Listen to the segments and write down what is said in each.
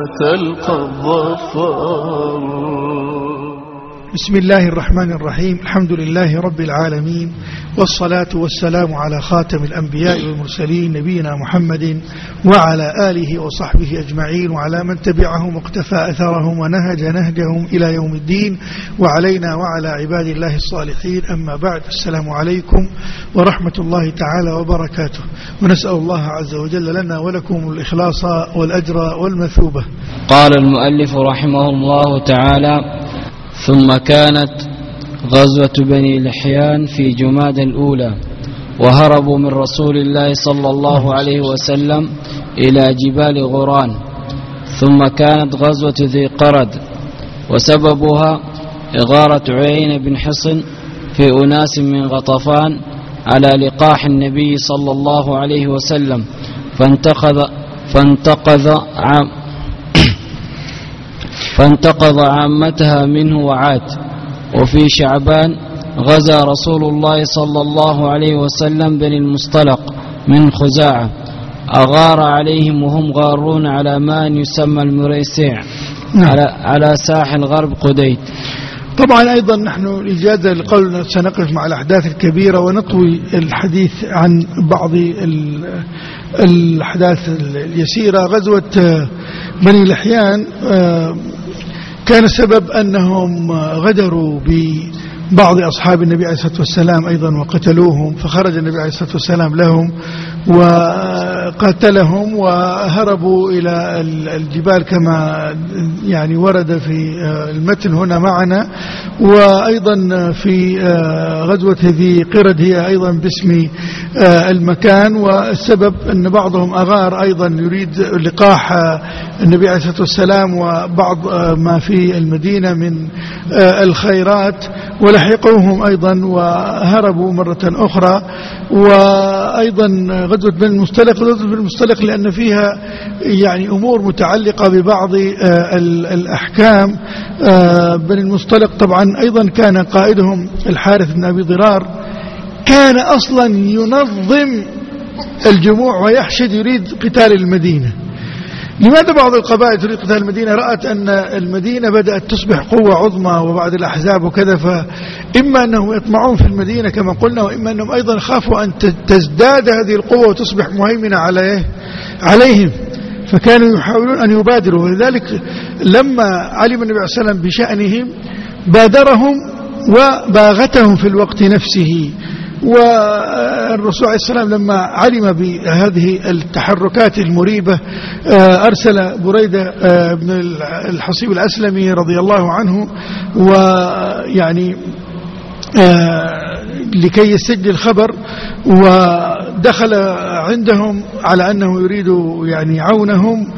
تلقى الظفر. بسم الله الرحمن الرحيم. الحمد لله رب العالمين، والصلاة والسلام على خاتم الأنبياء والمرسلين نبينا محمد وعلى آله وصحبه أجمعين، وعلى من تبعهم واقتفى أثرهم ونهج نهجهم إلى يوم الدين، وعلينا وعلى عباد الله الصالحين. أما بعد، السلام عليكم ورحمة الله تعالى وبركاته، ونسأل الله عز وجل لنا ولكم الإخلاص والأجر والمثوبة. قال المؤلف رحمه الله تعالى: ثم كانت غزوة بني لحيان في جماد الأولى، وهربوا من رسول الله صلى الله عليه وسلم إلى جبال غران. ثم كانت غزوة ذي قرد، وسببها إغارة عيين بن حصن في أناس من غطفان على لقاح النبي صلى الله عليه وسلم، فانتقض عامتها منه وعاد. وفي شعبان غزا رسول الله صلى الله عليه وسلم بني المصطلق من خزاعة، أغار عليهم وهم غارون على ماء يسمى المريسيع على ساحل غرب قديد. طبعا أيضا نحن الإجازة لقولنا سنقف مع الأحداث الكبيرة ونطوي الحديث عن بعض الأحداث اليسيرة. غزوة بني لحيان كان السبب أنهم غدروا ببعض أصحاب النبي عليه الصلاة والسلام أيضا وقتلوهم، فخرج النبي عليه الصلاة والسلام لهم وقتلهم وهربوا إلى الجبال كما يعني ورد في المتن هنا معنا. وأيضا في غزوة ذي قرد هي أيضا باسم المكان، والسبب أن بعضهم أغار أيضا يريد لقاح النبي عليه الصلاة والسلام وبعض ما في المدينة من الخيرات، ولحقوهم أيضا وهربوا مرة أخرى. وأيضا غزوة بن المصطلق لأن فيها يعني أمور متعلقة ببعض الأحكام. بن المصطلق طبعا أيضا كان قائدهم الحارث بن أبي ضرار، كان أصلا ينظم الجموع ويحشد يريد قتال المدينة. لماذا بعض القبائل تريد قتال المدينة؟ رأت أن المدينة بدأت تصبح قوة عظمى وبعد الأحزاب وكذا، فإما أنهم يطمعون في المدينة كما قلنا، وإما أنهم أيضا خافوا أن تزداد هذه القوة وتصبح مهيمنة عليهم، فكانوا يحاولون أن يبادروا. ولذلك لما علم النبي صلى الله عليه وسلم بشأنهم بادرهم وباغتهم في الوقت نفسه. والرسول عليه السلام لما علم بهذه التحركات المريبة أرسل بريدة بن الحصيب الأسلمي رضي الله عنه ويعني لكي يسجل الخبر، ودخل عندهم على أنه يريد يعني عونهم،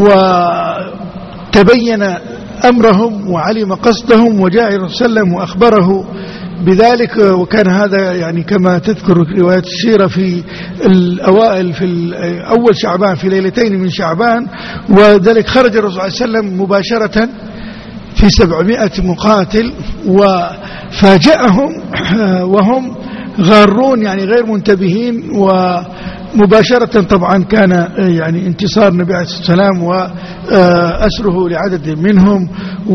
وتبين أمرهم وعلم قصدهم، وجاء الرسول صلى الله عليه وسلم وأخبره بذلك. وكان هذا يعني كما تذكر رواية السيرة في الأوائل في أول شعبان، في ليلتين من شعبان، وذلك خرج الرسول صلى الله عليه وسلم مباشرة في 700 مقاتل وفاجأهم وهم غارون يعني غير منتبهين. ومباشرة طبعا كان يعني انتصار النبي عليه الصلاة والسلام وأسره لعدد منهم.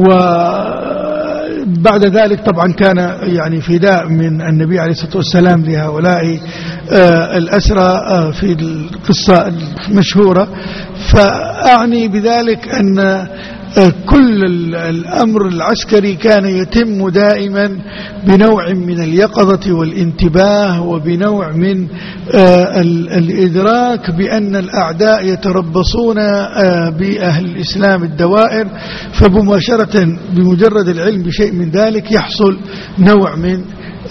وبعد ذلك طبعا كان يعني فداء من النبي عليه الصلاة والسلام لهؤلاء الأسرى في القصة المشهورة. فأعني بذلك أن كل الأمر العسكري كان يتم دائما بنوع من اليقظة والانتباه، وبنوع من الإدراك بأن الأعداء يتربصون بأهل الإسلام الدوائر، فبمباشرة بمجرد العلم بشيء من ذلك يحصل نوع من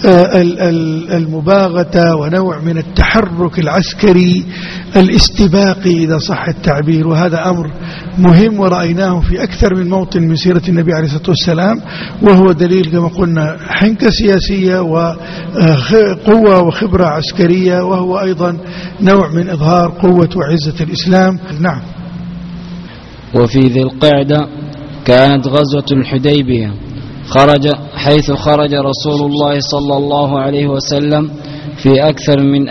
المباغتة ونوع من التحرك العسكري الاستباقي إذا صح التعبير. وهذا أمر مهم ورأيناه في أكثر من موطن من سيرة النبي عليه الصلاة والسلام، وهو دليل كما قلنا حنكة سياسية وقوة وخبرة عسكرية، وهو أيضا نوع من إظهار قوة وعزة الإسلام. نعم. وفي ذي القعدة كانت غزوة الحديبية، حيث خرج رسول الله صلى الله عليه وسلم في أكثر من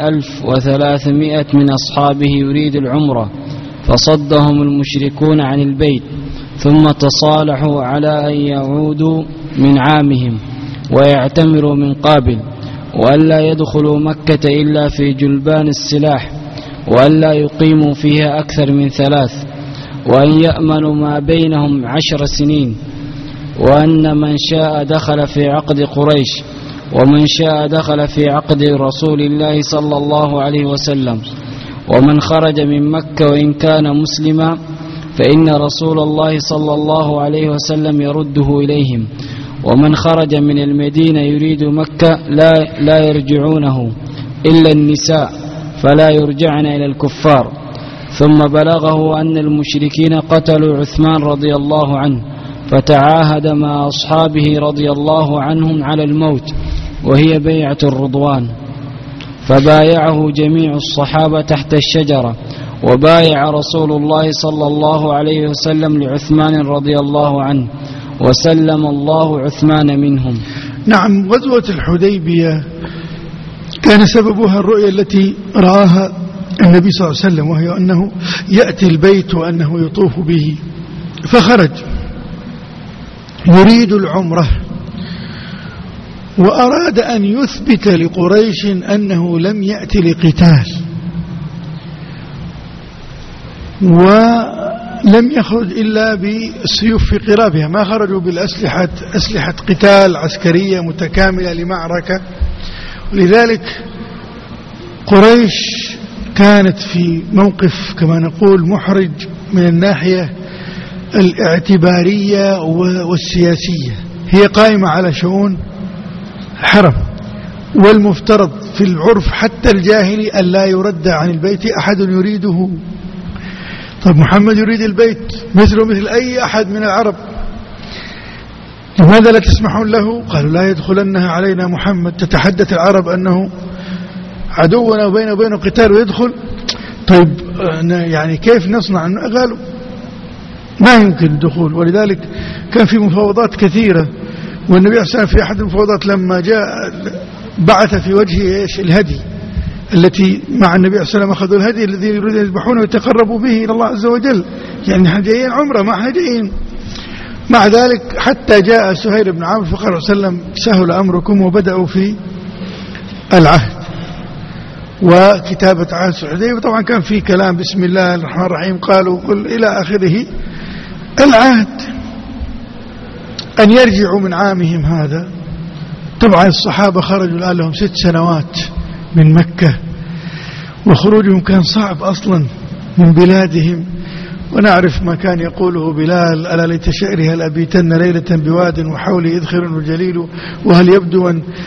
1300 من أصحابه يريد العمرة، فصدهم المشركون عن البيت ثم تصالحوا على أن يعودوا من عامهم ويعتمروا من قابل، وألا يدخلوا مكة إلا في جلبان السلاح، وألا يقيموا فيها أكثر من 3، وأن يأمنوا ما بينهم 10 سنين، وأن من شاء دخل في عقد قريش، ومن شاء دخل في عقد رسول الله صلى الله عليه وسلم، ومن خرج من مكة وإن كان مسلما فإن رسول الله صلى الله عليه وسلم يرده إليهم، ومن خرج من المدينة يريد مكة لا يرجعونه إلا النساء فلا يرجعن إلى الكفار. ثم بلغه أن المشركين قتلوا عثمان رضي الله عنه، فتعاهد مع أصحابه رضي الله عنهم على الموت، وهي بيعة الرضوان، فبايعه جميع الصحابة تحت الشجرة، وبايع رسول الله صلى الله عليه وسلم لعثمان رضي الله عنه، وسلم الله عثمان منهم. نعم، غزوة الحديبية كان سببها الرؤية التي رآها النبي صلى الله عليه وسلم، وهي أنه يأتي البيت وأنه يطوف به، فخرج يريد العمرة، وأراد أن يثبت لقريش أنه لم يأتي لقتال، ولم يخرج إلا بالسيوف في قرابها، ما خرجوا أسلحة قتال عسكرية متكاملة لمعركة. لذلك قريش كانت في موقف كما نقول محرج من الناحية الاعتبارية والسياسية، هي قائمة على شؤون الحرم، والمفترض في العرف حتى الجاهلي أن لا يرد عن البيت أحد يريده. طب محمد يريد البيت مثله مثل أي أحد من العرب، لماذا لا تسمحون له؟ قالوا لا يدخلنها علينا محمد، تتحدث العرب أنه عدونا وبينه وبينه قتال ويدخل. طيب يعني كيف نصنع؟ قالوا ما يمكن الدخول. ولذلك كان في مفاوضات كثيرة، والنبي عليه الصلاة والسلام في أحد المفاوضات لما جاء بعث في وجهه الهدي التي مع النبي عليه الصلاة والسلام، أخذوا الهدي الذي يريد أن يذبحونه ويتقربوا به إلى الله عز وجل، يعني احنا جايين عمرة ما احنا جايين. مع ذلك حتى جاء سهيل بن عامر فقال صلى الله عليه وسلم سهل أمركم، وبدأوا في العهد وكتابة عهد الحديبية. طبعا كان في كلام بسم الله الرحمن الرحيم قالوا كل إلى آخره. العهد أن يرجعوا من عامهم هذا. طبعا الصحابة خرجوا الآن لهم 6 سنوات من مكة، وخروجهم كان صعب أصلا من بلادهم، ونعرف ما كان يقوله بلال: ألا ليت شعري هل أبيتن ليلة بواد وحولي إذخر وجليل، وهل يبدو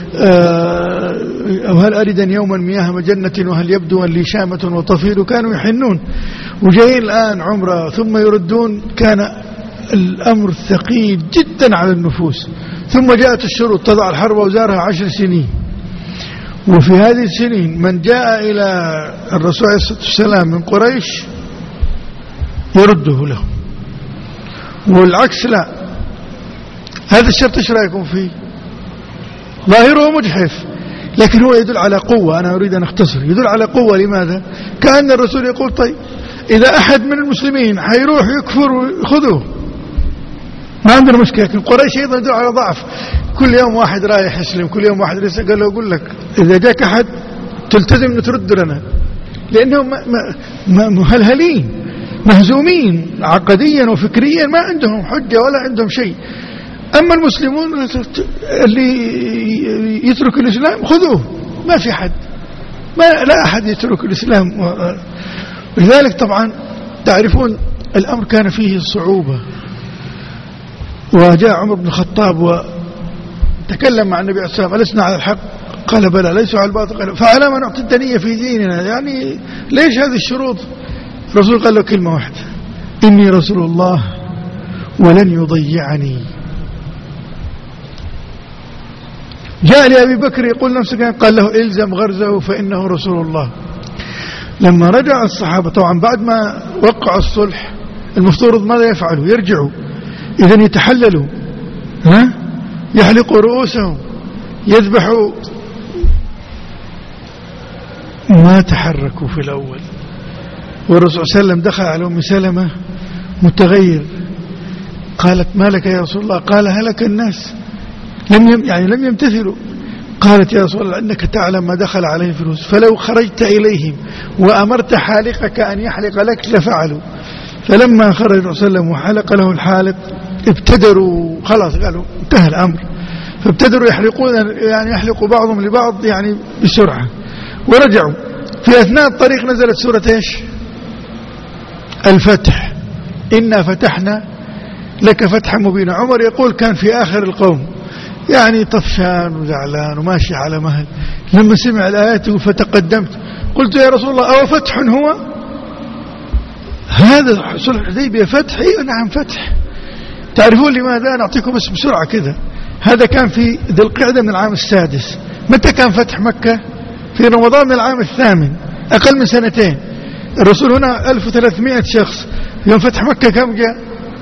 أو هل أردا يوما مياه مجنة، وهل يبدو لي شامة وطفيل. كانوا يحنون وجايين الآن عمرة ثم يردون، كان الأمر ثقيل جدا على النفوس. ثم جاءت الشروط تضع الحرب وزارها 10 سنين، وفي هذه السنين من جاء إلى الرسول عليه الصلاة والسلام من قريش يرده له، والعكس لا. هذا الشرط ايش رايكم فيه؟ ظاهره مجحف، لكن هو يدل على قوة. أنا أريد أن أختصر، يدل على قوة. لماذا؟ كأن الرسول يقول طيب إذا أحد من المسلمين حيروح يكفر خذوه، ما عندنا مشكلة. لكن قريش أيضا يدل على ضعف، كل يوم واحد رايح يسلم، كل يوم واحد يسلم. قال له أقول لك إذا جاك أحد تلتزم أن ترد لنا، لأنهم مهلهلين مهزومين عقديا وفكريا، ما عندهم حجة ولا عندهم شيء. أما المسلمون اللي يترك الإسلام خذوه، ما في حد، لا أحد يترك الإسلام. لذلك طبعا تعرفون الأمر كان فيه صعوبة. وجاء عمر بن الخطاب وتكلم مع النبي عليه الصلاة والسلام: ألسنا على الحق؟ قال بلى. ليسوا على الباطل؟ قال فعلى ما نعطي الدنية في ديننا، يعني ليش هذه الشروط؟ الرسول قال له كلمة واحدة: إني رسول الله ولن يضيعني. جاء لأبي بكر يقول نفسك، قال له: إلزم غرزه فإنه رسول الله. لما رجع الصحابة طبعا بعد ما وقعوا الصلح، المفترض ماذا يفعلوا؟ يرجعوا، إذن يتحللوا، يحلقوا رؤوسهم، يذبحوا. ما تحركوا في الأول. والرسول صلى الله عليه وسلم دخل على أم سلمة متغير، قالت ما لك يا رسول الله؟ قال هلك الناس، لم يمتثلوا. قالت يا رسول الله إنك تعلم ما دخل عليه فلوس، فلو خرجت إليهم وأمرت حالقك أن يحلق لك لفعلوا. فلما خرج الرسول صلى الله عليه وسلم وحلق له الحالق ابتدروا، خلاص قالوا انتهى الأمر، فابتدروا يحلقوا بعضهم لبعض بسرعة ورجعوا. في أثناء الطريق نزلت سورة ايش؟ الفتح، إنا فتحنا لك فتحا مبينا. عمر يقول كان في آخر القوم طفشان وزعلان وماشي على مهل، لما سمع الآيات فتقدمت قلت يا رسول الله أو فتح هو هذا؟ صلح الحديبية فتح؟ نعم فتح. تعرفون لماذا؟ نعطيكم بس بسرعة كده. هذا كان في ذي القعدة من العام السادس. متى كان فتح مكة؟ في رمضان من العام الثامن، أقل من سنتين. الرسول هنا 1300 شخص، يوم فتح مكة كم جاء؟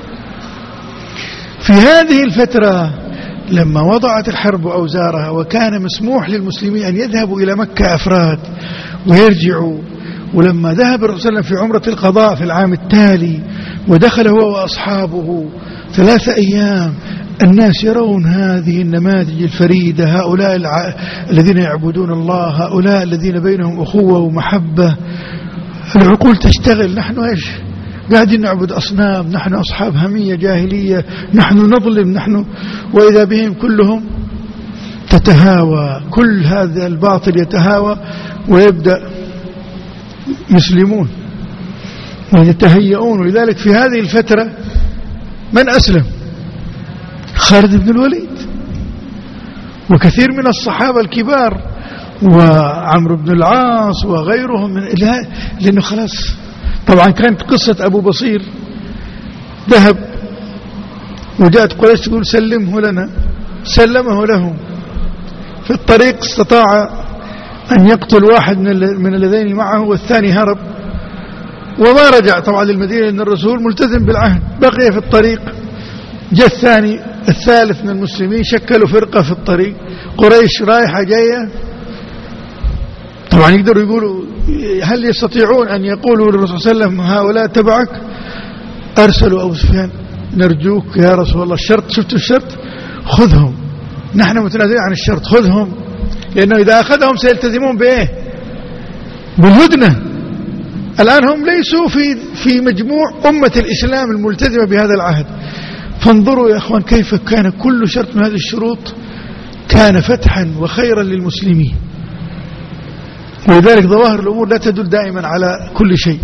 في هذه الفترة لما وضعت الحرب أوزارها وكان مسموح للمسلمين أن يذهبوا إلى مكة أفراد ويرجعوا، ولما ذهب الرسول صلى الله عليه وسلم في عمرة القضاء في العام التالي ودخل هو وأصحابه 3 أيام، الناس يرون هذه النماذج الفريدة، هؤلاء الذين يعبدون الله، هؤلاء الذين بينهم أخوة ومحبة. العقول تشتغل. نحن إيش؟ قاعدين نعبد أصنام، نحن أصحاب همية جاهلية، نحن نظلم، وإذا بهم كلهم تتهاوى، كل هذا الباطل يتهاوى ويبدأ يسلمون ويتهيئون. ولذلك في هذه الفترة من أسلم؟ خالد بن الوليد وكثير من الصحابة الكبار وعمرو بن العاص وغيرهم لأنه خلاص. طبعا كانت قصة أبو بصير ذهب وجاءت قريش تقول سلمه لنا، سلمه لهم. في الطريق استطاع أن يقتل واحد من الذين معه والثاني هرب وما رجع طبعا للمدينة لأن الرسول ملتزم بالعهد، بقي في الطريق. جاء الثالث من المسلمين، شكلوا فرقة في الطريق، قريش رايحة جاية. طبعا يقدروا يقولوا هل يستطيعون أن يقولوا للرسول صلى الله عليه وسلم هؤلاء تبعك؟ أرسلوا أبو سفيان نرجوك يا رسول الله الشرط، شفتوا الشرط؟ خذهم، نحن متنازلين عن الشرط، خذهم، لأنه إذا أخذهم سيلتزمون بإيه؟ بالهدنة. الآن هم ليسوا في مجموع أمة الإسلام الملتزمة بهذا العهد. فانظروا يا أخوان كيف كان كل شرط من هذه الشروط كان فتحا وخيرا للمسلمين. ولذلك ظواهر الأمور لا تدل دائما على كل شيء.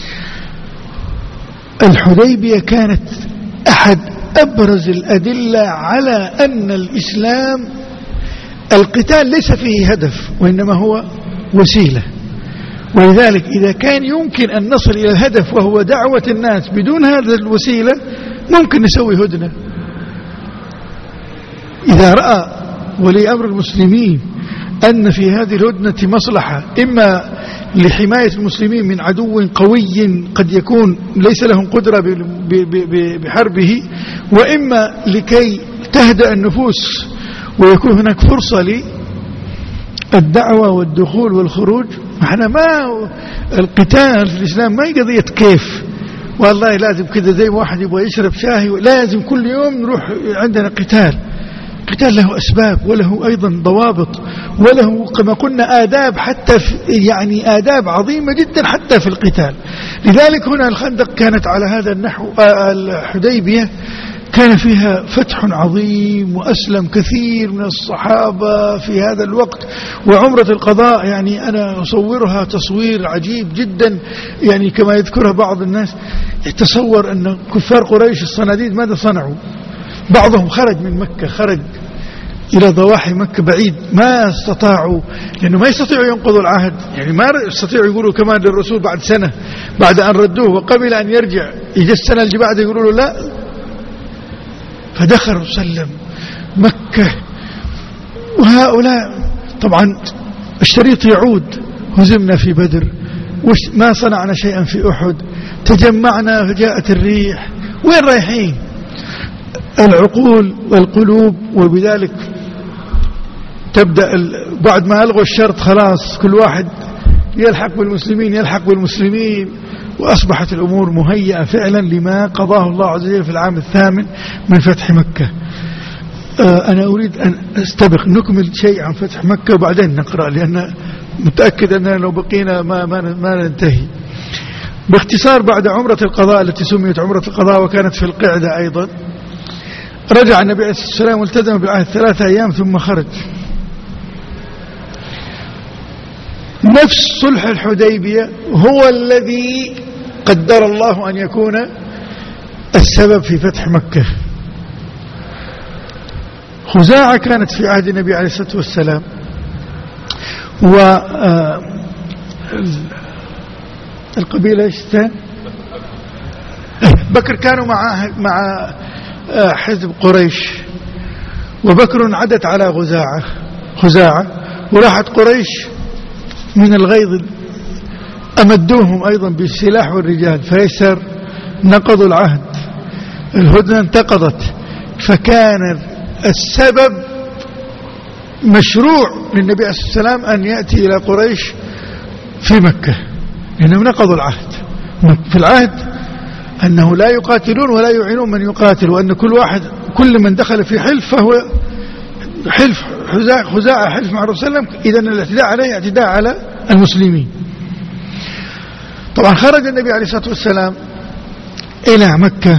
الحديبية كانت أحد أبرز الأدلة على أن الإسلام القتال ليس فيه هدف وإنما هو وسيلة. ولذلك إذا كان يمكن أن نصل إلى الهدف وهو دعوة الناس بدون هذه الوسيلة ممكن نسوي هدنة. إذا رأى ولي أمر المسلمين أن في هذه الهدنة مصلحة، إما لحماية المسلمين من عدو قوي قد يكون ليس لهم قدرة بحربه، وإما لكي تهدأ النفوس ويكون هناك فرصة للدعوة والدخول والخروج. احنا ما القتال في الإسلام ما هي قضية كيف والله لازم كذا زي واحد يبغى يشرب شاهي لازم كل يوم نروح عندنا قتال. القتال له أسباب وله أيضا ضوابط وله كما قلنا آداب، حتى آداب عظيمة جدا حتى في القتال. لذلك هنا الخندق كانت على هذا النحو. الحديبية كان فيها فتح عظيم وأسلم كثير من الصحابة في هذا الوقت. وعمرة القضاء أنا أصورها تصوير عجيب جدا، كما يذكرها بعض الناس. يتصور أن كفار قريش الصناديد ماذا صنعوا؟ بعضهم خرج من مكة، خرج إلى ضواحي مكة بعيد، ما استطاعوا لأنه ما يستطيعوا ينقضوا العهد، ما يستطيعوا يقولوا كمان للرسول بعد سنة بعد أن ردوه وقبل أن يرجع يجي السنة اللي بعد يقولوا له لا. فدخل وسلم مكة وهؤلاء طبعا الشريط يعود. هزمنا في بدر، ما صنعنا شيئا في أحد، تجمعنا فجاءت الريح، وين رايحين؟ العقول والقلوب. وبذلك تبدأ بعد ما ألغوا الشرط خلاص كل واحد يلحق بالمسلمين وأصبحت الأمور مهيئة فعلا لما قضاه الله عز وجل في العام 8 من فتح مكة. أنا أريد أن أستبق نكمل شيء عن فتح مكة وبعدين نقرأ، لأن متأكد أننا لو بقينا ما ننتهي. باختصار، بعد عمرة القضاء التي سميت عمرة القضاء وكانت في القعدة أيضا، رجع النبي عليه الصلاة والسلام والتزم بالعهد 3 أيام ثم خرج. نفس صلح الحديبية هو الذي قدر الله أن يكون السبب في فتح مكة. خزاعة كانت في عهد النبي عليه الصلاة والسلام، القبيلة ايش بكر كانوا مع حزب قريش، وبكر عدت على خزاعة، وراحت قريش من الغيظ أمدوهم أيضا بالسلاح والرجال، فيسر نقضوا العهد، الهدنة انتقضت، فكان السبب مشروع للنبي عليه الصلاة والسلام أن يأتي إلى قريش في مكة، لأنهم نقضوا العهد. في العهد أنه لا يقاتلون ولا يعينون من يقاتل، وأن كل من دخل في حلف فهو حلف خزاعة حلف مع الرسول صلى الله عليه وسلم، إذن الاعتداء عليه اعتداء على المسلمين. طبعا خرج النبي عليه الصلاة والسلام إلى مكة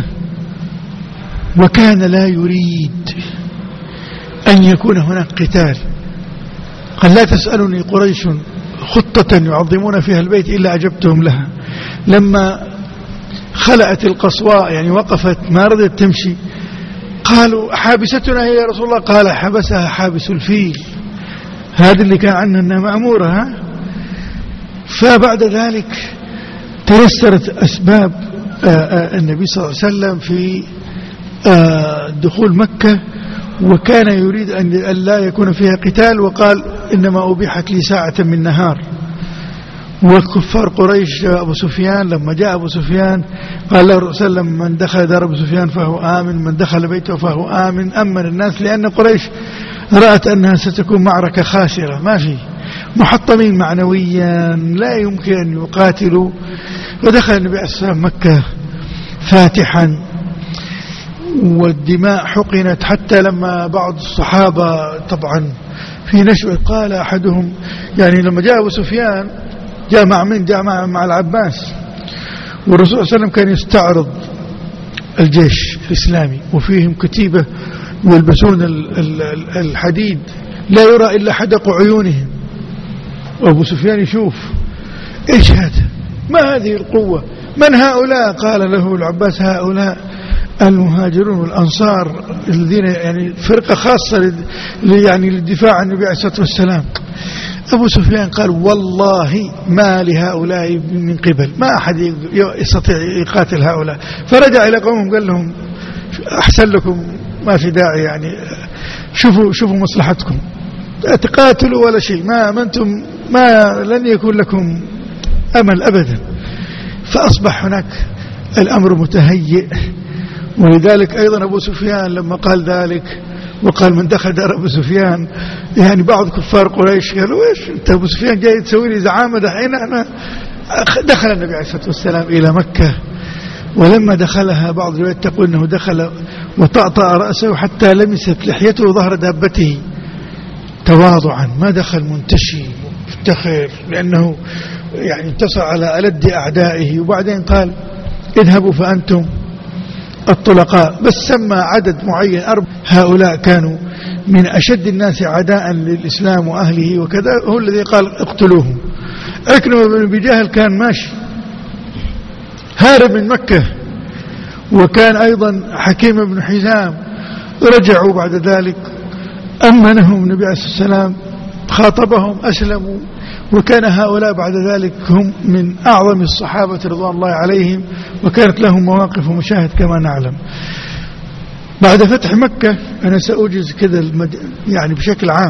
وكان لا يريد أن يكون هناك قتال. قال: لا تسألني قريش خطة يعظمون فيها البيت إلا أجبتهم لها. لما خلأت القصواء يعني وقفت ما رضيت تمشي، قالوا: حابستنا هي يا رسول الله؟ قال: حبسها حابس الفيل، هذا اللي كان عنها أنها مأمورة. فبعد ذلك تيسرت أسباب النبي صلى الله عليه وسلم في دخول مكة، وكان يريد أن لا يكون فيها قتال، وقال: إنما أبيحت لي ساعة من نهار. وكفار قريش أبو سفيان، لما جاء أبو سفيان قال له الرسول صلى الله عليه وسلم: من دخل دار أبو سفيان فهو آمن، من دخل بيته فهو آمن. أمن الناس، لأن قريش رأت أنها ستكون معركة خاسرة، ما في محطمين معنويا، لا يمكن أن يقاتلوا. ودخل النبي عليه الصلاة والسلام مكة فاتحا، والدماء حقنت، حتى لما بعض الصحابة طبعا في نشوة قال أحدهم، يعني لما جاء أبو سفيان جاء مع من؟ جاء مع العباس، والرسول صلى الله عليه وسلم كان يستعرض الجيش الإسلامي وفيهم كتيبة يلبسون الحديد لا يرى إلا حدق عيونهم، وأبو سفيان يشوف إيش هذا؟ ما هذه القوة؟ من هؤلاء؟ قال له العباس: هؤلاء المهاجرون والأنصار الذين يعني فرقة خاصة يعني للدفاع عن النبي عليه الصلاة والسلام. أبو سفيان قال: والله ما لهؤلاء من قبل، ما أحد يستطيع يقاتل هؤلاء. فرجع إلى قومهم قال لهم: أحسن لكم، ما في داعي، يعني شوفوا مصلحتكم، تقاتلوا ولا شيء، ما أنتم لن يكون لكم أمل أبدا. فأصبح هناك الأمر متهيئ. ولذلك أيضا أبو سفيان لما قال ذلك وقال: من دخل دار أبو سفيان، يعني بعض كفار قريش قالوا: إيش أنت أبو سفيان جاي تسوي لي زعامة دحين؟ أنا دخل النبي عليه الصلاة والسلام إلى مكة، ولما دخلها بعض الروايات تقول أنه دخل وطأطأ رأسه حتى لمست لحيته وظهر دابته تواضعا، ما دخل منتشي مفتخر، لأنه يعني انتصر على ألد أعدائه. وبعدين قال: اذهبوا فأنتم الطلقاء، بس سمى عدد معين، هؤلاء كانوا من أشد الناس عداء للإسلام وأهله وكذا، هو الذي قال: اقتلوهم. عكرمة بن أبي جهل كان ماشي هارب من مكة، وكان أيضا حكيم بن حزام، رجعوا بعد ذلك، أمنهم النبي عليه الصلاة والسلام، خاطبهم، أسلموا. وكان هؤلاء بعد ذلك هم من أعظم الصحابة رضوان الله عليهم، وكانت لهم مواقف ومشاهد كما نعلم. بعد فتح مكة أنا سأوجز كذا يعني بشكل عام.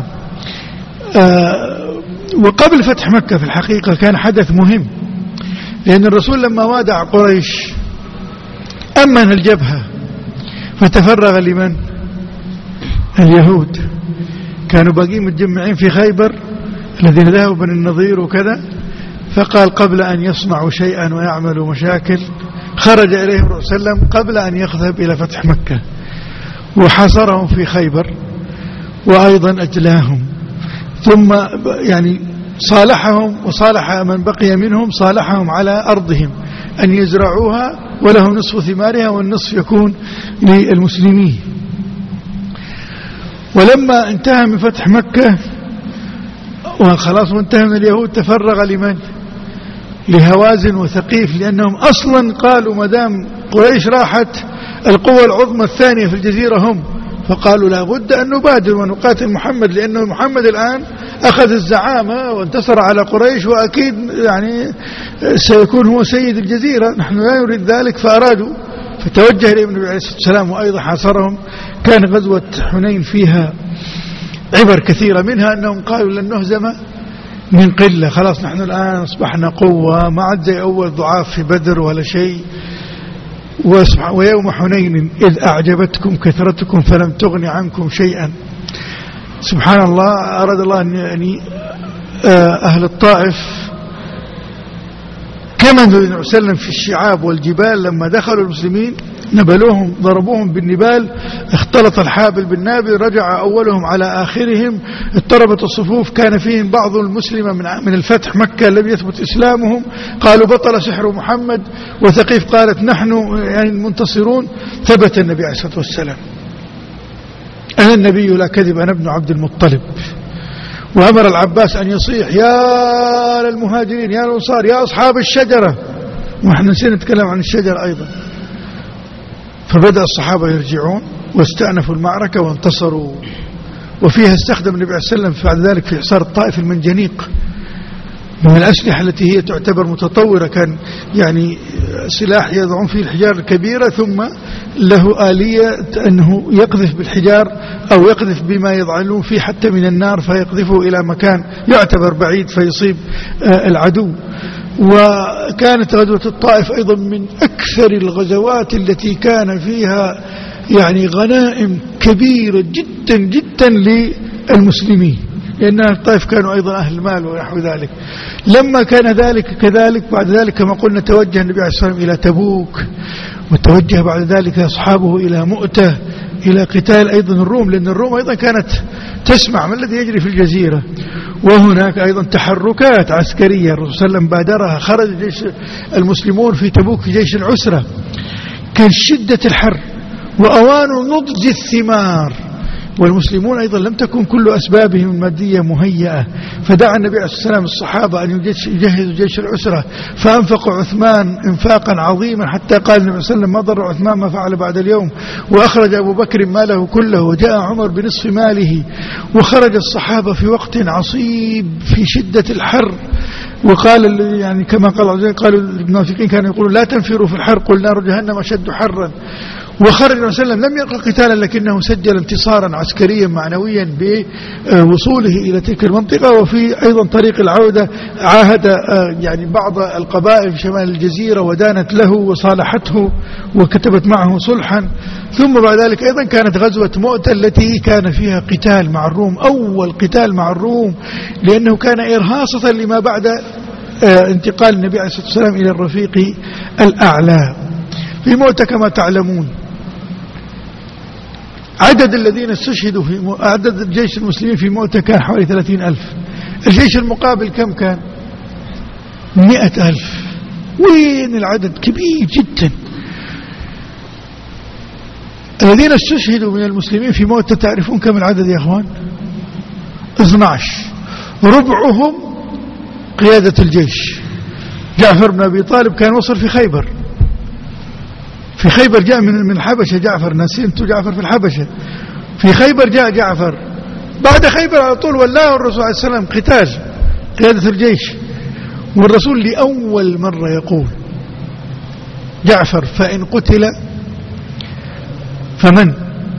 وقبل فتح مكة في الحقيقة كان حدث مهم، لأن الرسول لما وادع قريش أمن الجبهة، فتفرغ لمن؟ اليهود. كانوا باقين متجمعين في خيبر، الذين ذهبوا بني النضير وكذا، فقال قبل أن يصنعوا شيئا ويعملوا مشاكل خرج إليهم الرسول صلى الله عليه وسلم قبل أن يذهب إلى فتح مكة، وحاصرهم في خيبر وأيضا أجلاهم، ثم يعني صالحهم وصالح من بقي منهم، صالحهم على أرضهم أن يزرعوها ولهم نصف ثمارها والنصف يكون للمسلمين. ولما انتهى من فتح مكة وخلاص وانتهى من اليهود، تفرغ لمن؟ لهوازن وثقيف، لأنهم أصلا قالوا مدام قريش راحت القوى العظمى الثانية في الجزيرة هم، فقالوا لا بد أن نبادر ونقاتل محمد، لأنه محمد الآن أخذ الزعامة وانتصر على قريش، وأكيد يعني سيكون هو سيد الجزيرة، نحن لا نريد ذلك. فأرادوا، فتوجه إليهم النبي عليه الصلاة والسلام وأيضا حاصرهم. كان غزوة حنين فيها عبر كثيرة، منها أنهم قالوا لن نهزم من قلة، خلاص نحن الآن أصبحنا قوة، ما عاد زي أول ضعاف في بدر ولا شيء. ويوم حنين إذ أعجبتكم كثرتكم فلم تغن عنكم شيئا. سبحان الله، أراد الله أن يعني أهل الطائف كما النبي صلى الله عليه وسلم في الشعاب والجبال، لما دخلوا المسلمين نبلوهم، ضربوهم بالنبال، اختلط الحابل بالنابل، رجع أولهم على آخرهم، اضطربت الصفوف، كان فيهم بعض المسلمة من الفتح مكة لم يثبت إسلامهم، قالوا بطل سحر محمد، وثقيف قالت نحن يعني المنتصرون. ثبت النبي عليه الصلاة والسلام أنا النبي لا كذب، أنا ابن عبد المطلب، وأمر العباس أن يصيح يا للمهاجرين يا الأنصار يا أصحاب الشجرة، ونحن نسينا نتكلم عن الشجرة أيضا. فبدأ الصحابة يرجعون واستأنفوا المعركة وانتصروا، وفيها استخدم النبي عليه الصلاة والسلام بعد ذلك في حصار الطائف المنجنيق من الأسلحة التي هي تعتبر متطورة، كان يعني سلاح يضعون فيه الحجار الكبيرة، ثم له آلية أنه يقذف بالحجار أو يقذف بما يضعلون فيه حتى من النار، فيقذفه إلى مكان يعتبر بعيد فيصيب العدو. وكانت غزوة الطائف أيضا من أكثر الغزوات التي كان فيها يعني غنائم كبيرة جدا جدا للمسلمين، لأن الطائف كانوا أيضا أهل المال ونحو ذلك. لما كان ذلك كذلك بعد ذلك كما قلنا توجه النبي عليه الصلاة والسلام إلى تبوك، وتوجه بعد ذلك أصحابه إلى مؤتة، إلى قتال أيضا الروم، لأن الروم أيضا كانت تسمع ما الذي يجري في الجزيرة. وهناك أيضا تحركات عسكرية الرسول صلى الله عليه وسلم بادرها، خرج جيش المسلمون في تبوك في جيش العسرة، كان شدة الحر وأوان نضج الثمار، والمسلمون أيضا لم تكن كل أسبابهم المادية مهيئة، فدعا النبي عليه الصلاة والسلام الصحابة أن يجهزوا جيش العسرة، فأنفق عثمان إنفاقا عظيما حتى قال النبي صلى الله عليه وسلم ما ضر عثمان ما فعل بعد اليوم، وأخرج أبو بكر ماله كله، وجاء عمر بنصف ماله، وخرج الصحابة في وقت عصيب في شدة الحر. وقال يعني كما قالوا المنافقين كانوا يقولون لا تنفروا في الحر، قل نار جهنم أشد حرا. وخرج النبي صلى الله عليه وسلم لم يلقى قتالا، لكنه سجل انتصارا عسكريا معنويا بوصوله إلى تلك المنطقة. وفي أيضا طريق العودة عاهد يعني بعض القبائل في شمال الجزيرة ودانت له وصالحته وكتبت معه صلحا. ثم بعد ذلك أيضا كانت غزوة مؤتة التي كان فيها قتال مع الروم، أول قتال مع الروم، لأنه كان إرهاصة لما بعد انتقال النبي عليه الصلاة والسلام إلى الرفيق الأعلى. في مؤتة كما تعلمون عدد الذين استشهدوا في عدد الجيش المسلمين في مؤتة كان حوالي 30,000. الجيش المقابل كم كان؟ 100,000. وين العدد كبير جدا. الذين استشهدوا من المسلمين في مؤتة تعرفون كم العدد يا أخوان؟ 12، ربعهم قيادة الجيش. جعفر بن أبي طالب كان وصل في خيبر، في خيبر جاء من الحبشة جعفر، نسيت جعفر في الحبشة، في خيبر جاء جعفر، بعد خيبر على طول ولاه الرسول عليه السلام قتال قيادة الجيش. والرسول لأول مرة يقول جعفر فإن قتل فمن؟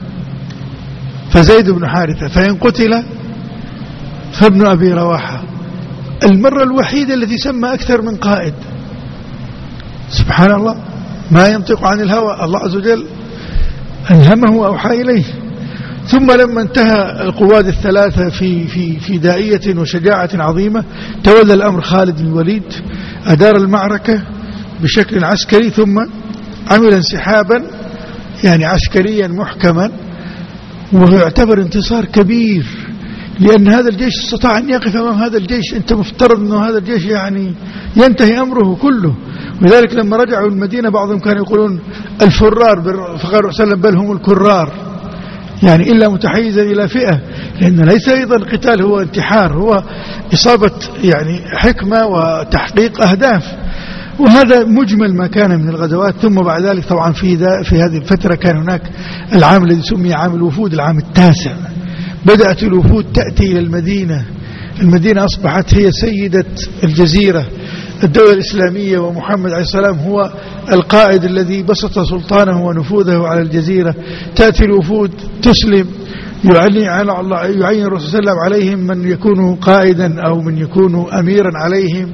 فزيد بن حارثة، فإن قتل فابن أبي رواحة. المرة الوحيدة التي سمى أكثر من قائد. سبحان الله، ما ينطق عن الهوى، الله عز وجل ألهمه وأوحى إليه. ثم لما انتهى القواد الثلاثة في دائية وشجاعة عظيمة، تولى الأمر خالد بن الوليد، أدار المعركة بشكل عسكري، ثم عمل انسحابا يعني عسكريا محكما، ويعتبر انتصار كبير، لأن هذا الجيش استطاع أن يقف أمام هذا الجيش. أنت مفترض أن هذا الجيش يعني ينتهي أمره كله. ولذلك لما رجعوا المدينة بعضهم كانوا يقولون الفرار، فقال صلى الله عليه وسلم بل هم الكرار، يعني إلا متحيزا إلى فئة، لأن ليس أيضا القتال هو انتحار، هو إصابة يعني حكمة وتحقيق أهداف. وهذا مجمل ما كان من الغزوات. ثم بعد ذلك طبعا في هذه الفترة كان هناك العام الذي سمي عام الوفود، العام التاسع، بدأت الوفود تأتي إلى المدينة. المدينة أصبحت هي سيدة الجزيرة، الدولة الإسلامية، ومحمد عليه السلام هو القائد الذي بسط سلطانه ونفوذه على الجزيرة. تأتي الوفود تسلم، يعين الرسول صلى الله عليه وسلم عليهم من يكون قائدا أو من يكون أميرا عليهم،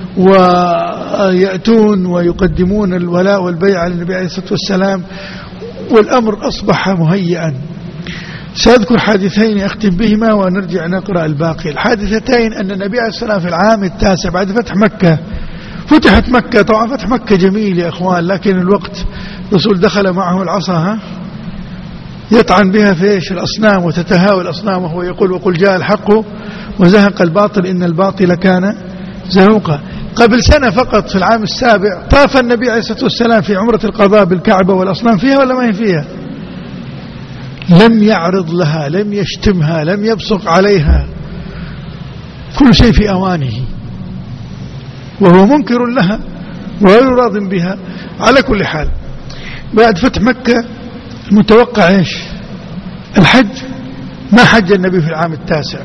ويأتون ويقدمون الولاء والبيع للنبي عليه الصلاة والسلام، والأمر أصبح مهيئا. سأذكر حادثين أختم بهما ونرجع نقرأ الباقي. الحادثتين أن النبي عليه السلام في العام التاسع بعد فتح مكة، فتحت مكة، طبعا فتح مكة جميل يا أخوان، لكن الوقت الرسول دخل معه العصا يطعن بها في الأصنام وتتهاوى الأصنام، وهو يقول وقل جاء الحق وزهق الباطل إن الباطل كان زهوقا. قبل سنة فقط في العام السابع طاف النبي عليه الصلاة والسلام في عمرة القضاء بالكعبة، والأصنام فيها ولا ما هي فيها؟ لم يعرض لها، لم يشتمها، لم يبصق عليها، كل شيء في أوانه، وهو منكر لها وغير راض بها. على كل حال بعد فتح مكة المتوقع ايش؟ الحج. ما حج النبي في العام التاسع،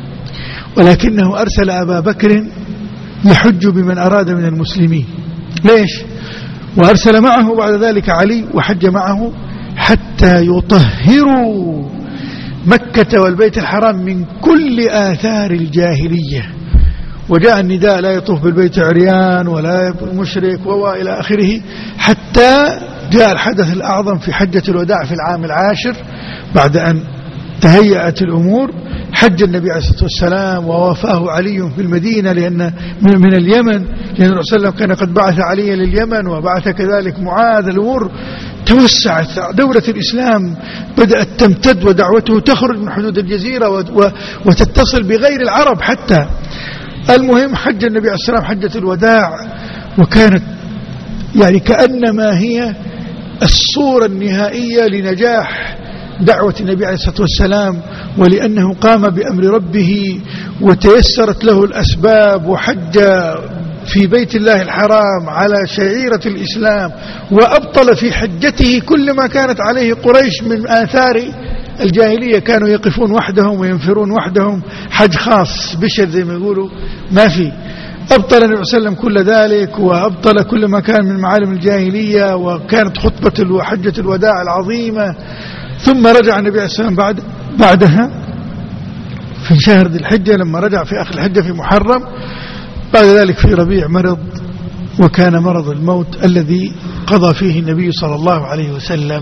ولكنه أرسل أبا بكر يحج بمن أراد من المسلمين. ليش؟ وأرسل معه بعد ذلك علي وحج معه حتى يطهروا مكة والبيت الحرام من كل آثار الجاهلية. وجاء النداء لا يطوف بالبيت عريان ولا مشرك وإلى آخره، حتى جاء الحدث الأعظم في حجة الوداع في العام العاشر بعد أن تهيأت الأمور. حج النبي عليه الصلاة والسلام ووافاه علي في المدينة لأن من اليمن، لأن الرسول صلى الله عليه وسلم كان قد بعث علي لليمن وبعث كذلك معاذ. الأمور توسعت، دولة الإسلام بدأت تمتد ودعوته تخرج من حدود الجزيرة وتتصل بغير العرب حتى. المهم حج النبي عليه الصلاة والسلام حجة الوداع، وكانت يعني كأنما هي الصورة النهائية لنجاح دعوة النبي عليه الصلاة والسلام، ولأنه قام بأمر ربه وتيسرت له الأسباب، وحج في بيت الله الحرام على شعيرة الإسلام، وأبطل في حجته كل ما كانت عليه قريش من آثار الجاهلية. كانوا يقفون وحدهم وينفرون وحدهم، حج خاص بشر زي ما يقولوا ما في. أبطل النبي صلى الله عليه وسلم كل ذلك، وأبطل كل ما كان من معالم الجاهلية، وكانت خطبة حجة الوداع العظيمة. ثم رجع النبي عليه الصلاة والسلام بعدها في شهر ذي الحجة، لما رجع في آخر الحجة في محرم. بعد ذلك في ربيع مرض، وكان مرض الموت الذي قضى فيه النبي صلى الله عليه وسلم.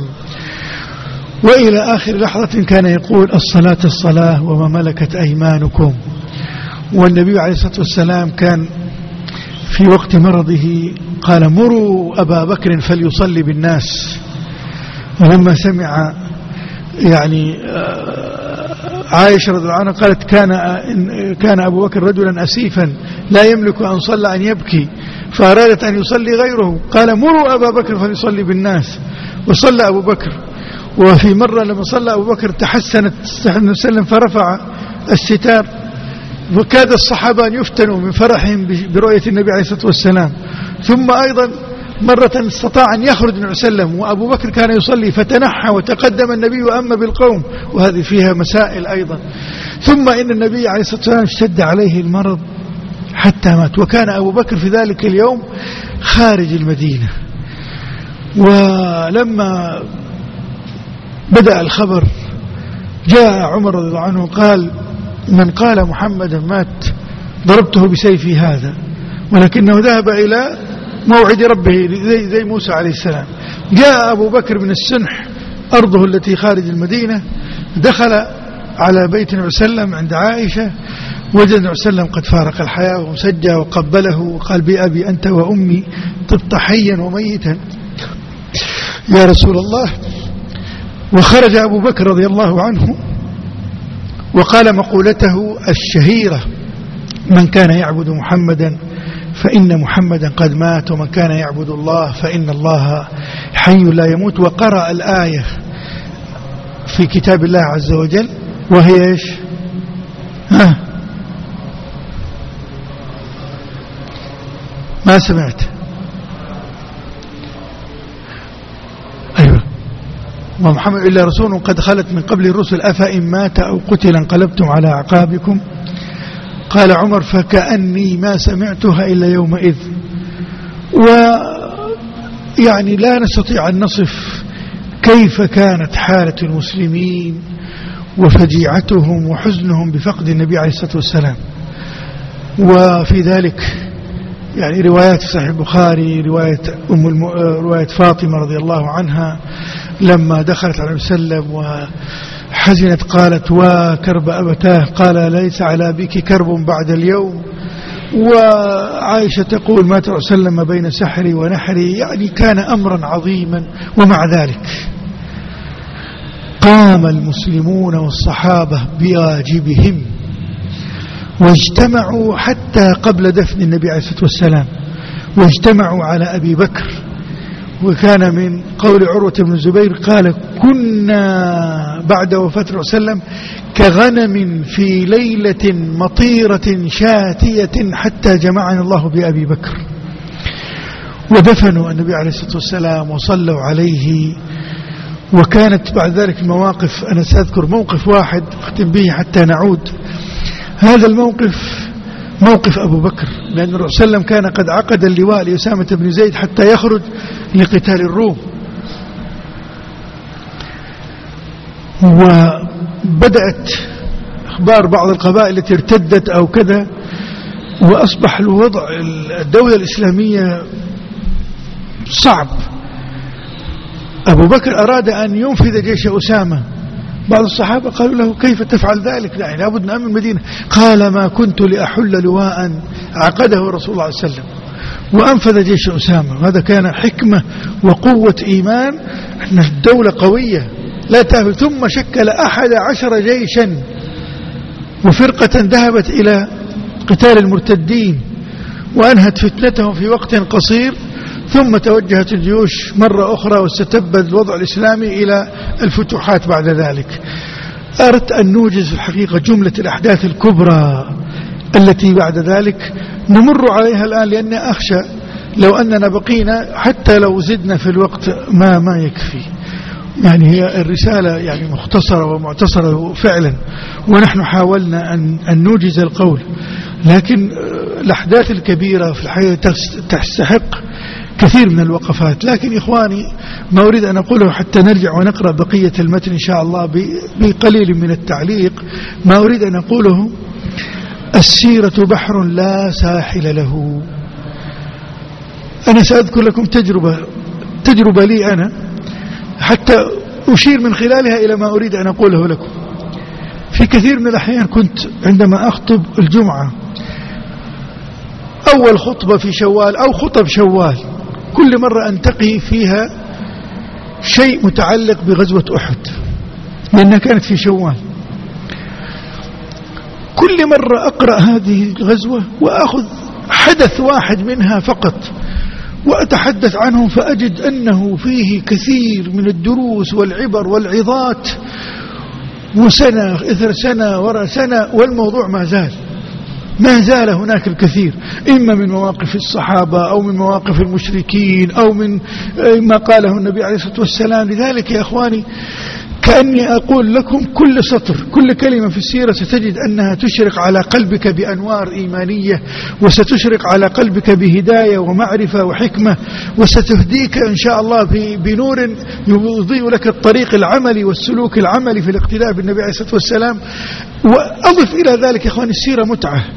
وإلى آخر لحظة كان يقول الصلاة الصلاة وما ملكت أيمانكم. والنبي عليه الصلاة والسلام كان في وقت مرضه قال مروا أبا بكر فليصلي بالناس. ولما سمع يعني عائشة رضي الله عنها قالت كان أبو بكر رجلا أسيفا لا يملك أن صلى أن يبكي، فأرادت أن يصلي غيره، قال مروا أبا بكر فليصلي بالناس، وصلى أبو بكر. وفي مرة لما صلى أبو بكر تحسنت وسلم فرفع الستار، وكاد الصحابة أن يفتنوا من فرحهم برؤية النبي عليه الصلاة والسلام. ثم أيضا مرة استطاع أن يخرج النبي صلى الله عليه وسلم وأبو بكر كان يصلي، فتنحى وتقدم النبي وأما بالقوم، وهذه فيها مسائل أيضا. ثم إن النبي عليه الصلاة والسلام اشتد عليه المرض حتى مات، وكان أبو بكر في ذلك اليوم خارج المدينة. ولما بدأ الخبر جاء عمر رضي الله عنه قال من قال محمد مات ضربته بسيفي هذا، ولكنه ذهب إلى موعد ربه زي موسى عليه السلام. جاء أبو بكر من السنح أرضه التي خارج المدينة، دخل على بيت النبي صلى الله عليه وسلم عند عائشة، وجد النبي صلى الله عليه وسلم قد فارق الحياة ومسجى وقبله وقال: بأبي أنت وأمي طبت حيا وميتا يا رسول الله. وخرج أبو بكر رضي الله عنه وقال مقولته الشهيرة: من كان يعبد محمدا فإن محمدا قد مات، ومن كان يعبد الله فإن الله حي لا يموت. وقرأ الآية في كتاب الله عز وجل وهي إيش؟ ما سمعت؟ أيوة. ومحمد إلا رسول قد خلت من قبل الرسل أفإن مات أو قتل انقلبتم على أعقابكم. قال عمر: فكأني ما سمعتها إلا يومئذ. ويعني لا نستطيع أن نصف كيف كانت حالة المسلمين وفجيعتهم وحزنهم بفقد النبي عليه الصلاة والسلام. وفي ذلك يعني روايات في صحيح البخاري، رواية فاطمة رضي الله عنها لما دخلت على النبي صلى الله عليه وسلم وحزنت قالت: وكرب أبتاه، قال: ليس على بك كرب بعد اليوم. وعائشة تقول: مات رسول الله صلى الله عليه وسلم بين سحري ونحري. يعني كان أمرا عظيما. ومع ذلك قام المسلمون والصحابة بواجبهم واجتمعوا حتى قبل دفن النبي عليه الصلاة والسلام، واجتمعوا على أبي بكر. وكان من قول عروة بن الزبير قال: كنا بعد وفاة الرسول صلى الله عليه وسلم كغنم في ليلة مطيرة شاتية حتى جمعنا الله بأبي بكر. ودفنوا النبي عليه الصلاة والسلام وصلوا عليه. وكانت بعد ذلك المواقف، أنا سأذكر موقف واحد أختم به حتى نعود. هذا الموقف موقف أبو بكر، لأن الرسول صلى الله عليه وسلم كان قد عقد اللواء لأسامة بن زيد حتى يخرج لقتال الروم. وبدأت أخبار بعض القبائل التي ارتدت أو كذا، وأصبح الوضع الدولة الإسلامية صعب. أبو بكر أراد أن ينفذ جيش أسامة. بعض الصحابة قالوا له: كيف تفعل ذلك؟ يعني لابد نأمن المدينة. قال: ما كنت لأحل لواء عقده رسول الله صلى الله عليه وسلم، وأنفذ جيش أسامة. هذا كان حكمة وقوة إيمان أن الدولة قوية لا تهبل. ثم شكل 11 جيشا وفرقة ذهبت إلى قتال المرتدين وأنهت فتنتهم في وقت قصير. ثم توجهت الجيوش مرة أخرى واستتب الوضع الإسلامي إلى الفتوحات بعد ذلك. أردت أن نوجز الحقيقة جملة الأحداث الكبرى التي بعد ذلك نمر عليها الآن، لأن أخشى لو أننا بقينا حتى لو زدنا في الوقت ما يكفي. يعني هي الرسالة يعني مختصرة ومعتصرة فعلا، ونحن حاولنا أن نوجز القول، لكن الأحداث الكبيرة في الحياة تستحق كثير من الوقفات. لكن إخواني ما أريد أن أقوله حتى نرجع ونقرأ بقية المتن إن شاء الله بقليل من التعليق. ما أريد أن أقوله: السيرة بحر لا ساحل له. أنا سأذكر لكم تجربة لي أنا حتى أشير من خلالها إلى ما أريد أن أقوله لكم. في كثير من الأحيان كنت عندما أخطب الجمعة أول خطبة في شوال أو خطب شوال كل مرة أنتقي فيها شيء متعلق بغزوة أحد، لأنها كانت في شوال. كل مرة أقرأ هذه الغزوة وأخذ حدث واحد منها فقط وأتحدث عنه، فأجد أنه فيه كثير من الدروس والعبر والعظات، وسنة إثر سنة وراء سنة والموضوع ما زال هناك الكثير، إما من مواقف الصحابة أو من مواقف المشركين أو من ما قاله النبي عليه الصلاة والسلام. لذلك يا أخواني كأني أقول لكم كل سطر كل كلمة في السيرة ستجد أنها تشرق على قلبك بأنوار إيمانية، وستشرق على قلبك بهداية ومعرفة وحكمة، وستهديك إن شاء الله بنور يضيء لك الطريق العملي والسلوك العملي في الاقتداء بالنبي عليه الصلاة والسلام. وأضف إلى ذلك يا أخواني السيرة متعة.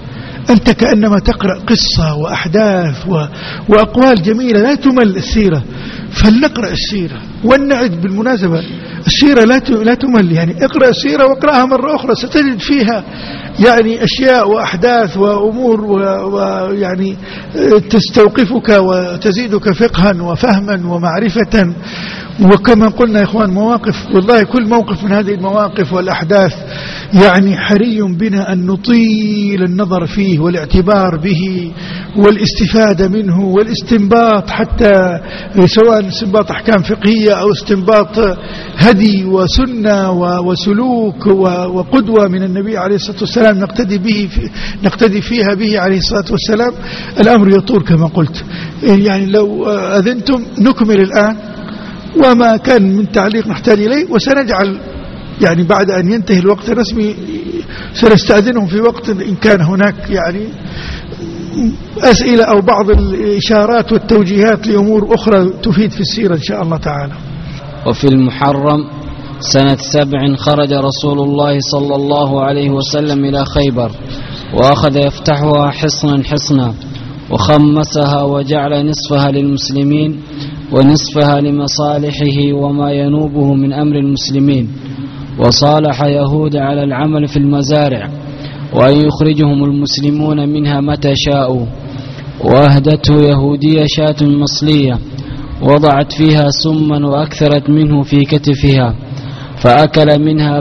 أنت كأنما تقرأ قصة وأحداث وأقوال جميلة لا تمل السيرة. فلنقرأ السيرة ولنعد. بالمناسبة السيرة لا تمل، يعني اقرأ السيرة واقرأها مرة أخرى ستجد فيها يعني أشياء وأحداث وأمور ويعني تستوقفك وتزيدك فقها وفهما ومعرفة. وكما قلنا يا إخوان مواقف، والله كل موقف من هذه المواقف والأحداث يعني حري بنا أن نطيل النظر فيه والاعتبار به والاستفادة منه والاستنباط، حتى سواء استنباط أحكام فقهية أو استنباط هدي وسنة وسلوك وقدوة من النبي عليه الصلاة والسلام نقتدي فيها به عليه الصلاة والسلام. الأمر يطول كما قلت. يعني لو أذنتم نكمل الآن وما كان من تعليق نحتاج إليه، وسنجعل يعني بعد أن ينتهي الوقت الرسمي سنستأذنهم في وقت إن كان هناك يعني أسئلة أو بعض الإشارات والتوجيهات لأمور أخرى تفيد في السيرة إن شاء الله تعالى. وفي المحرم سنة 7 خرج رسول الله صلى الله عليه وسلم إلى خيبر، وأخذ يفتحها حصنا حصنا، وخمسها وجعل نصفها للمسلمين ونصفها لمصالحه وما ينوبه من أمر المسلمين، وصالح يهود على العمل في المزارع وأن يخرجهم المسلمون منها متى شاءوا. وأهدته يهودية شاة مصلية وضعت فيها سما وأكثرت منه في كتفها، فأكل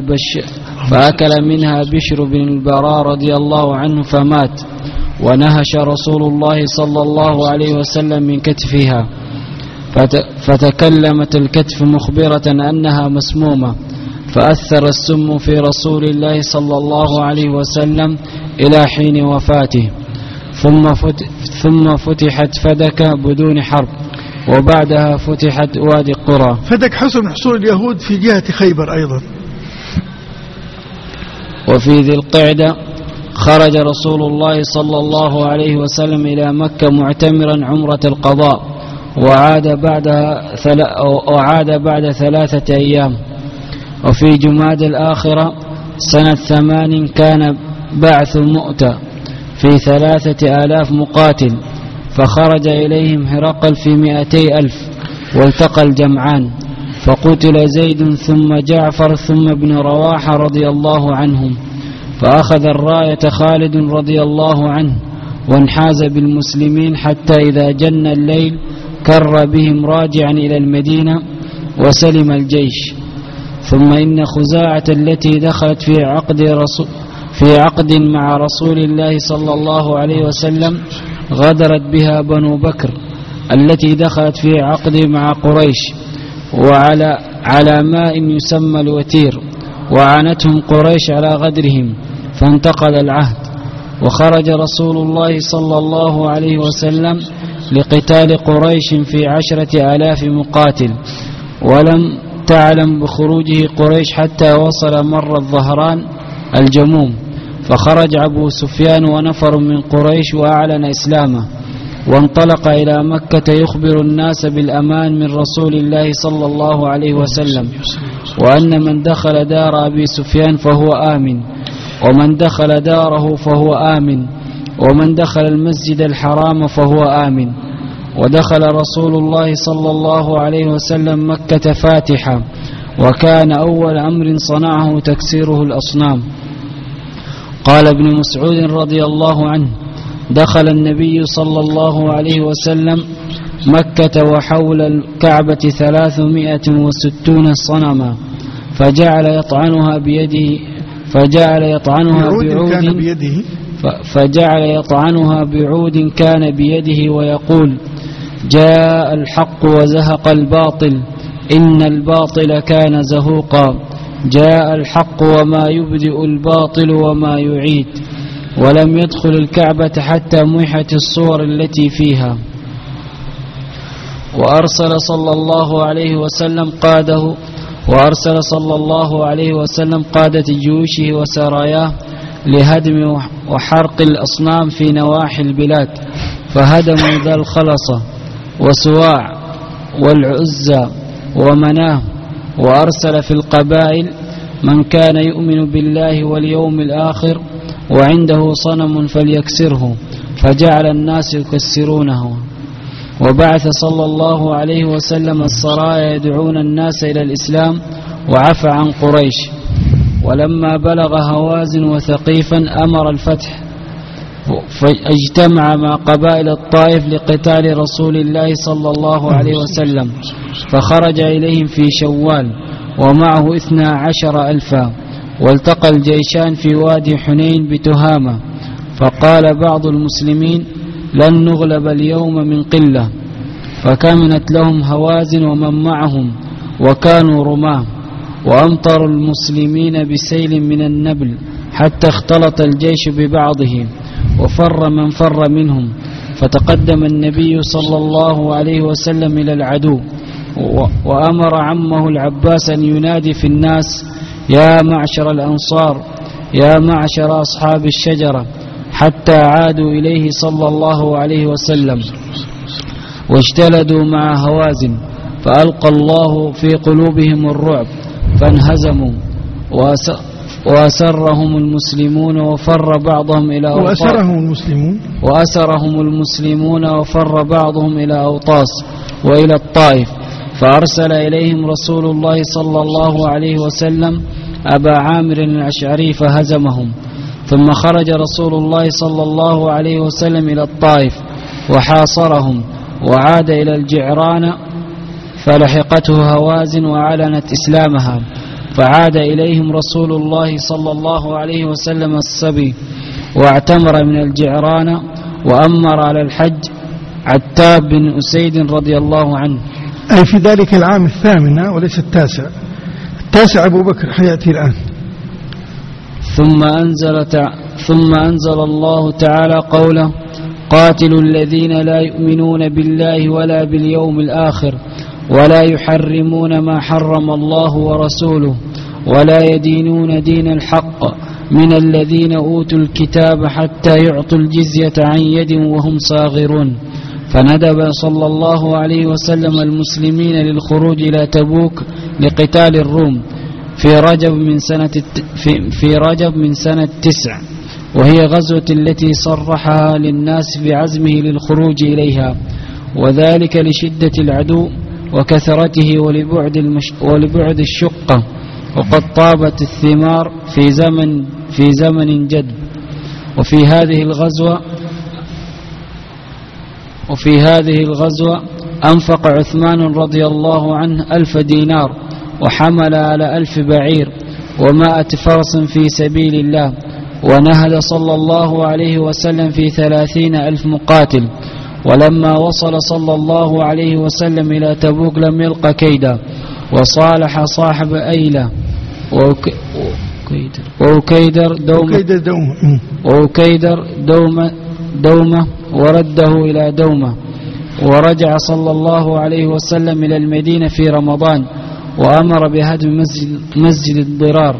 منها بشر بن البراء رضي الله عنه فمات، ونهش رسول الله صلى الله عليه وسلم من كتفها، فتكلمت الكتف مخبرة أنها مسمومة، فأثر السم في رسول الله صلى الله عليه وسلم إلى حين وفاته. ثم فتحت فدك بدون حرب، وبعدها فتحت وادي قرى. فدك حصن من حصول اليهود في جهة خيبر أيضا. وفي ذي القعدة خرج رسول الله صلى الله عليه وسلم إلى مكة معتمرا عمرة القضاء، وعاد بعد 3 أيام. وفي جماد الآخرة سنة 8 كان بعث مؤتة في 3000 مقاتل، فخرج إليهم هرقل في 200,000، والتقى الجمعان، فقتل زيد ثم جعفر ثم ابن رواحة رضي الله عنهم، فأخذ الراية خالد رضي الله عنه، وانحاز بالمسلمين حتى إذا جن الليل كر بهم راجعا إلى المدينة وسلم الجيش. ثم إن خزاعة التي دخلت في عقد مع رسول الله صلى الله عليه وسلم غدرت بها بنو بكر التي دخلت في عقد مع قريش، على ماء يسمى الوتير، وعانتهم قريش على غدرهم، فانتقل العهد. وخرج رسول الله صلى الله عليه وسلم لقتال قريش في 10,000 مقاتل، ولم تعلم بخروجه قريش حتى وصل مر الظهران الجموم، فخرج أبو سفيان ونفر من قريش وأعلن إسلامه، وانطلق إلى مكة يخبر الناس بالأمان من رسول الله صلى الله عليه وسلم، وأن من دخل دار أبي سفيان فهو آمن، ومن دخل داره فهو آمن، ومن دخل المسجد الحرام فهو آمن. ودخل رسول الله صلى الله عليه وسلم مكة فاتحا، وكان أول أمر صنعه تكسيره الأصنام. قال ابن مسعود رضي الله عنه: دخل النبي صلى الله عليه وسلم مكة وحول الكعبة 360 صنما، فجعل يطعنها بعود كان بيده ويقول: جاء الحق وزهق الباطل، إن الباطل كان زهوقا، جاء الحق وما يبدئ الباطل وما يعيد. ولم يدخل الكعبة حتى محت الصور التي فيها. وأرسل صلى الله عليه وسلم قادة جيوشه وسراياه لهدم وحرق الأصنام في نواحي البلاد، فهدموا ذا الخلصة وسواع والعزى ومناه. وأرسل في القبائل من كان يؤمن بالله واليوم الآخر وعنده صنم فليكسره، فجعل الناس يكسرونه. وبعث صلى الله عليه وسلم السرايا يدعون الناس إلى الإسلام، وعفى عن قريش. ولما بلغ هوازن وثقيفا أمر الفتح، فاجتمع مع قبائل الطائف لقتال رسول الله صلى الله عليه وسلم، فخرج إليهم في شوال ومعه 12,000. والتقى الجيشان في وادي حنين بتهامة، فقال بعض المسلمين لن نغلب اليوم من قلة، فكمنت لهم هوازن ومن معهم وكانوا رماه، وأمطروا المسلمين بسيل من النبل حتى اختلط الجيش ببعضه، وفر من فر منهم. فتقدم النبي صلى الله عليه وسلم إلى العدو، وأمر عمه العباس أن ينادي في الناس يا معشر الأنصار، يا معشر أصحاب الشجرة، حتى عادوا إليه صلى الله عليه وسلم واجتلدوا مع هوازن، فألقى الله في قلوبهم الرعب فانهزموا، وأسرهم المسلمون وفر بعضهم إلى أوطاس، وأسرهم المسلمون وفر بعضهم إلى أوطاس وإلى الطائف، فأرسل إليهم رسول الله صلى الله عليه وسلم أبا عامر الأشعري فهزمهم. ثم خرج رسول الله صلى الله عليه وسلم إلى الطائف وحاصرهم، وعاد إلى الجعران، فلحقته هوازن وأعلنت إسلامها، فعاد إليهم رسول الله صلى الله عليه وسلم الصبي، واعتمر من الجعران، وأمر على الحج عتاب بن أسيد رضي الله عنه، أي في ذلك العام 8 وليس 9. 9 أبو بكر حياتي الآن. ثم أنزل الله تعالى قوله قاتلوا الذين لا يؤمنون بالله ولا باليوم الآخر، ولا يحرمون ما حرم الله ورسوله، ولا يدينون دين الحق من الذين أوتوا الكتاب حتى يعطوا الجزية عن يد وهم صاغرون. فندب صلى الله عليه وسلم المسلمين للخروج إلى تبوك لقتال الروم في رجب من سنة 9، وهي غزوة التي صرحها للناس بعزمه للخروج إليها، وذلك لشدة العدو وكثرته ولبعد الشقة، وقد طابت الثمار في زمن جد. وفي هذه الغزوة أنفق عثمان رضي الله عنه 1000 دينار، وحمل على 1000 بعير و100 فرس في سبيل الله، ونهد صلى الله عليه وسلم في 30,000 مقاتل. ولما وصل صلى الله عليه وسلم إلى تبوك لم يلق كيدا، وصالح صاحب أيلة وأكيدر دومة ورده إلى دومة. ورجع صلى الله عليه وسلم إلى المدينة في رمضان، وأمر بهدم مسجد الضرار.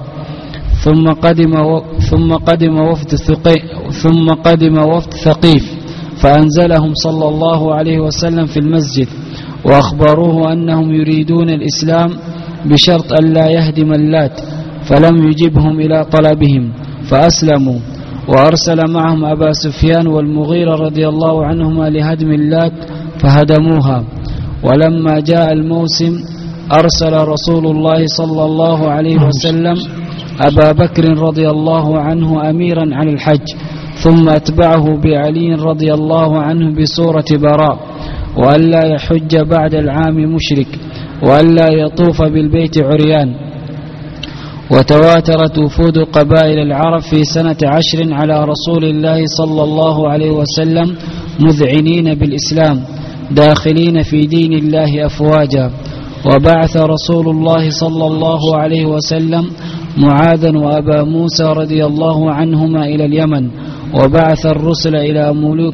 ثم قدم وفد ثقيف، فأنزلهم صلى الله عليه وسلم في المسجد، وأخبروه أنهم يريدون الإسلام بشرط أن لا يهدم اللات، فلم يجبهم إلى طلبهم فأسلموا. وأرسل معهم أبا سفيان والمغيرة رضي الله عنهما لهدم اللات فهدموها. ولما جاء الموسم أرسل رسول الله صلى الله عليه وسلم أبا بكر رضي الله عنه أميرا على الحج، ثم أتبعه بعلي رضي الله عنه بسورة براء، وألا يحج بعد العام مشرك، وألا يطوف بالبيت عريان. وتواترت وفود قبائل العرب في سنة 10 على رسول الله صلى الله عليه وسلم مذعنين بالإسلام داخلين في دين الله أفواجا. وبعث رسول الله صلى الله عليه وسلم معاذا وأبا موسى رضي الله عنهما إلى اليمن، وبعث الرسل إلى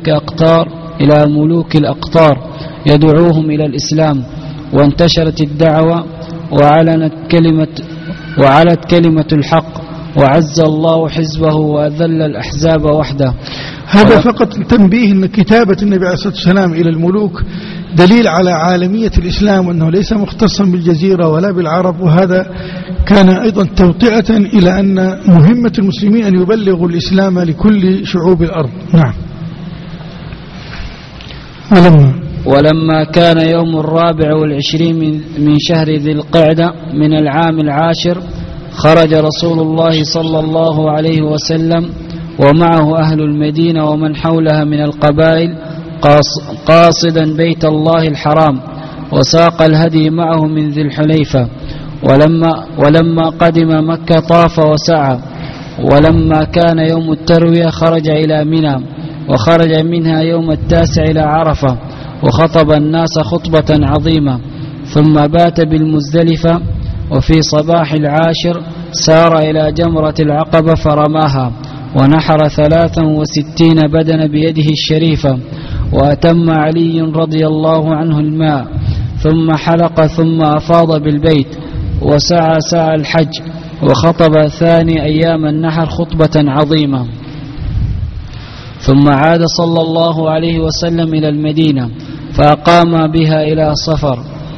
ملوك الأقطار يدعوهم إلى الإسلام، وانتشرت الدعوة وعلت كلمة الحق، وعز الله حزبه وأذل الأحزاب وحده. هذا فقط تنبيه أن كتابة النبي عليه الصلاة والسلام إلى الملوك دليل على عالمية الإسلام، وأنه ليس مختصا بالجزيرة ولا بالعرب، وهذا كان أيضا توطئة إلى أن مهمة المسلمين أن يبلغوا الإسلام لكل شعوب الأرض. نعم. ولما كان يوم 24 من شهر ذي القعدة من العام 10 خرج رسول الله صلى الله عليه وسلم ومعه أهل المدينة ومن حولها من القبائل قاصدا بيت الله الحرام، وساق الهدي معه من ذي الحليفة. ولما قدم مكة طاف وسعى. ولما كان يوم التروية خرج إلى منى، وخرج منها يوم 9 إلى عرفة، وخطب الناس خطبة عظيمة، ثم بات بالمزدلفة. وفي صباح 10 سار إلى جمرة العقبة فرماها، ونحر 63 بدن بيده الشريفة، وأتم علي رضي الله عنه الماء، ثم حلق، ثم أفاض بالبيت، وسعى سعى الحج، وخطب ثاني أيام النحر خطبة عظيمة. ثم عاد صلى الله عليه وسلم إلى المدينة، فأقام بها إلى صفر،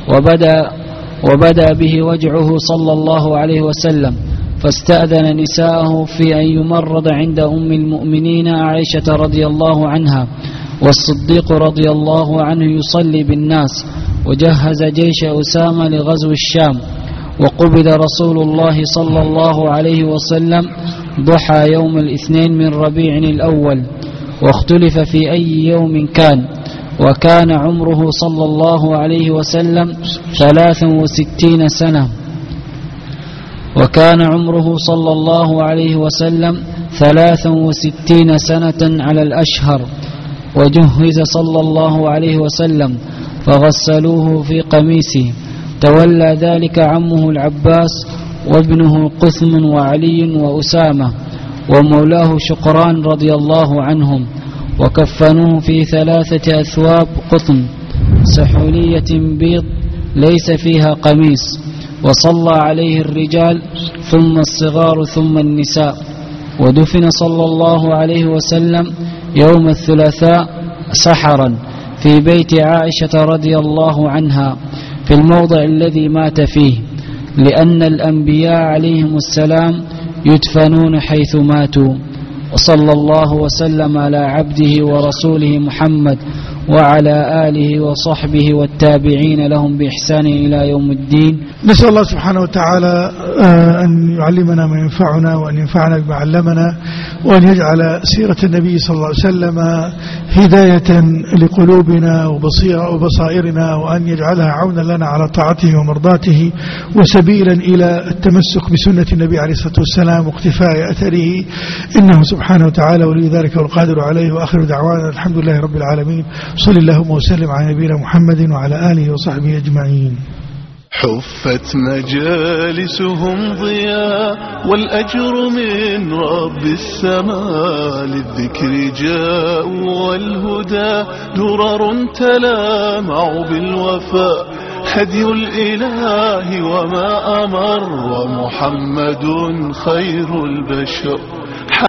وبدأ به وجعه صلى الله عليه وسلم، فاستأذن نساءه في أن يمرض عند أم المؤمنين عائشة رضي الله عنها، والصديق رضي الله عنه يصلي بالناس، وجهز جيش أسامة لغزو الشام. وقبض رسول الله صلى الله عليه وسلم ضحى يوم 2 من ربيع الأول، واختلف في أي يوم كان. وكان عمره صلى الله عليه وسلم 63 سنة. وكان عمره صلى الله عليه وسلم 63 سنة على الأشهر. وجهز صلى الله عليه وسلم فغسلوه في قميصه. تولى ذلك عمه العباس، وابنه قثم، وعلي، وأسامة، ومولاه شقران رضي الله عنهم. وكفنوه في 3 أثواب قطن سحولية بيض ليس فيها قميص، وصلى عليه الرجال ثم الصغار ثم النساء. ودفن صلى الله عليه وسلم يوم الثلاثاء سحرا في بيت عائشة رضي الله عنها في الموضع الذي مات فيه، لأن الأنبياء عليهم السلام يدفنون حيث ماتوا. وصلى الله وسلم على عبده ورسوله محمد وعلى آله وصحبه والتابعين لهم بإحسان إلى يوم الدين. نسأل الله سبحانه وتعالى أن يعلمنا ما ينفعنا، وأن ينفعنا بما علمنا، وأن يجعل سيرة النبي صلى الله عليه وسلم هداية لقلوبنا وبصائرنا، وأن يجعلها عونا لنا على طاعته ومرضاته، وسبيلا إلى التمسك بسنة النبي عليه الصلاة والسلام واقتفاء أثره، إنه سبحانه وتعالى ولي ذلك والقادر عليه. وآخر دعوانا الحمد لله رب العالمين. صلى اللهم وسلم على نبينا محمد وعلى آله وصحبه أجمعين. حفت مجالسهم ضياء والأجر من رب السماء، للذكر جاءوا والهدى درر تلامع بالوفاء، هدي الإله وما أمر، ومحمد خير البشر.